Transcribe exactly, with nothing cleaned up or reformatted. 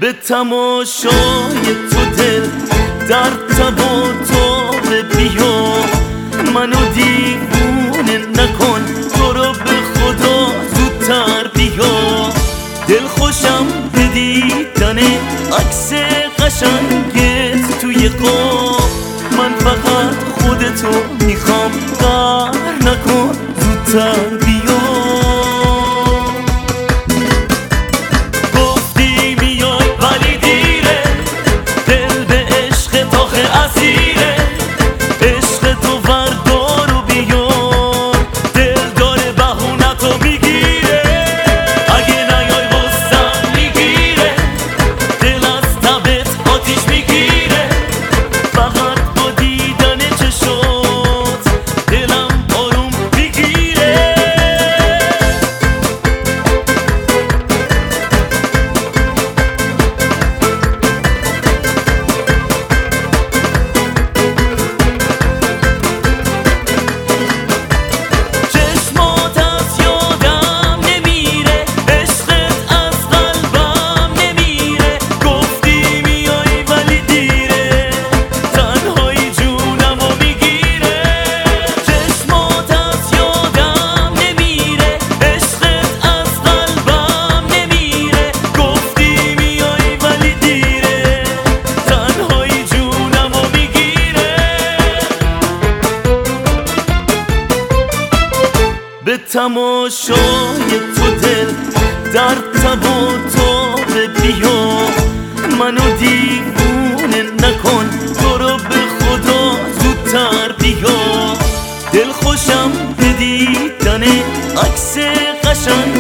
به تماشای تو دل در تب و تاب بیا، منو دیوونه نکن، تو رو به خدا زودتر بیا. دل خوشم به دیدن عکس قشنگت توی خواب، من فقط خودتو میخوام، قهر نکن زودتر بیا. گفتی میای ولی دیره، دل به عشق تاخه اسیره، عشق تو وردار و بیار، دل داره بهونتو میگیره، اگه نیای بستم میگیره، دل از تبت آتیش میگیره، فقط با دیدن چشات دلم آروم میگیره. چشمات از یادم نمیره، عشقت از قلبم نمیره، گفتی میای ولی دیره، تنهایی جونمو میگیره. چشمات از یادم نمیره، عشقت از قلبم نمیره، گفتی میای ولی دیره، تنهایی جونمو میگیره. به تماشای تو دل در تب و تاب بیا، منو دیوونه نکن، تو رو به خدا زودتر بیا. دل خوشم به دیدن عکس قشنگ